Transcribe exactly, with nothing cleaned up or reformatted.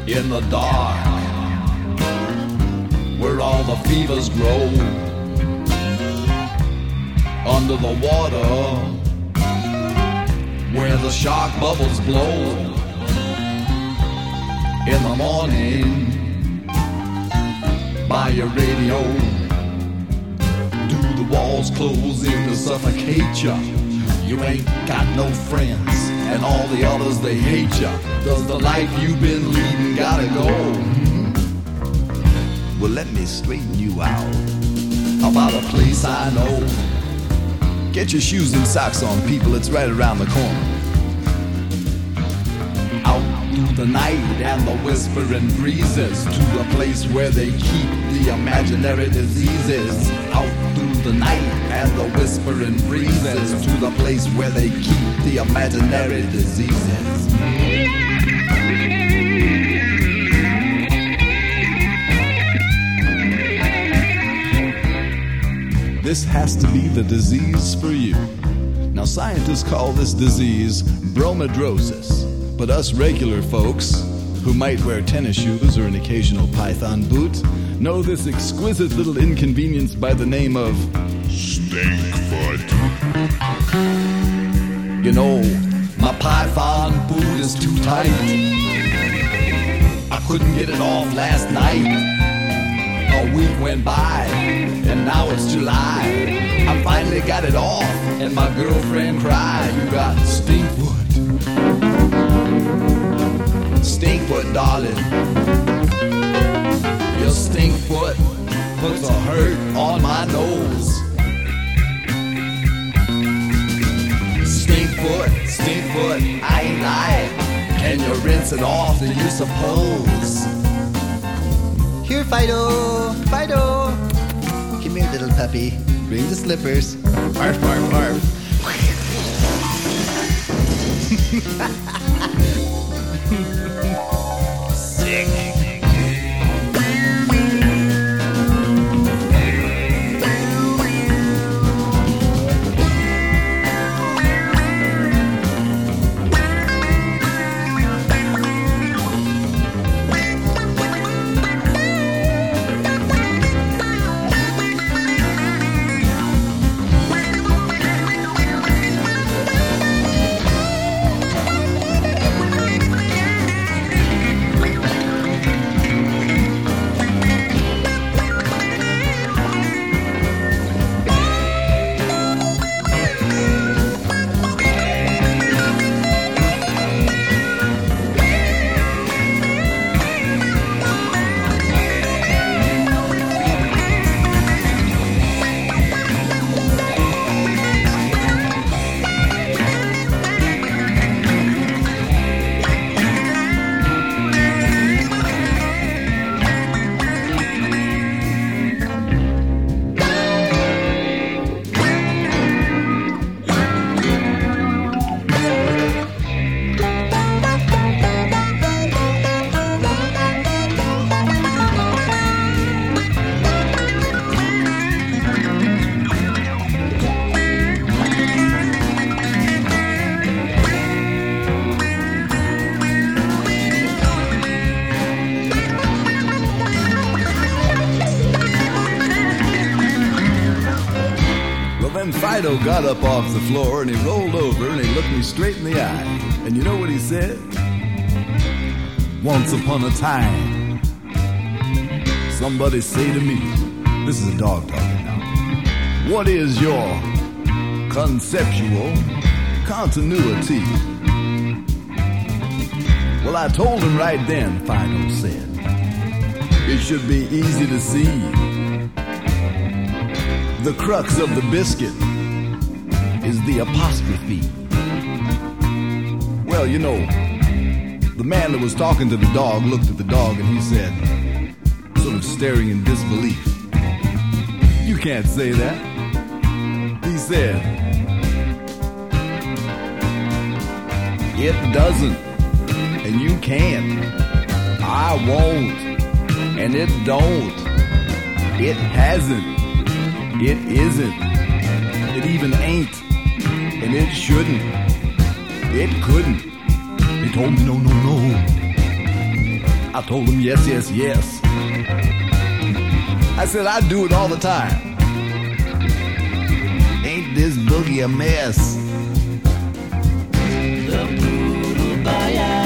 in the dark, where all the fevers grow, under the water, where the shark bubbles blow. In the morning, by your radio, do the walls close in to suffocate ya? You ain't got no friends, and all the others, they hate ya. Does the life you've been leading gotta go? Well, let me straighten you out about a place I know. Get your shoes and socks on, people, it's right around the corner. Out through the night and the whispering breezes, to a place where they keep the imaginary diseases. Out through the night and the whispering breezes, to the place where they keep the imaginary diseases. This has to be the disease for you. Now scientists call this disease bromidrosis, but us regular folks, who might wear tennis shoes or an occasional python boot, know this exquisite little inconvenience by the name of Stinkfoot. You know, my python boot is too tight. I couldn't get it off last night. A week went by, and now it's July. I finally got it off, and my girlfriend cried. You got stinkfoot. Stinkfoot, darling. Your stinkfoot puts a hurt on my nose. Stinkfoot, stinkfoot, I ain't lying. Can you rinse it off, do you suppose? Here, Fido, Fido. Come here, little puppy. Bring the slippers. Arf, arf, arf. Sick. Fido got up off the floor and he rolled over and he looked me straight in the eye. And you know what he said? Once upon a time, somebody say to me, this is a dog talking now, what is your conceptual continuity? Well, I told him right then, Fido said, it should be easy to see. The crux of the biscuit is the apostrophe. Well, you know, the man that was talking to the dog looked at the dog and he said, sort of staring in disbelief, you can't say that. He said, it doesn't, and you can't. I won't, and it don't. It hasn't. It isn't. It even ain't. And it shouldn't. It couldn't. He told me no, no, no. I told him yes, yes, yes. I said I do it all the time. Ain't this boogie a mess? The poodle boy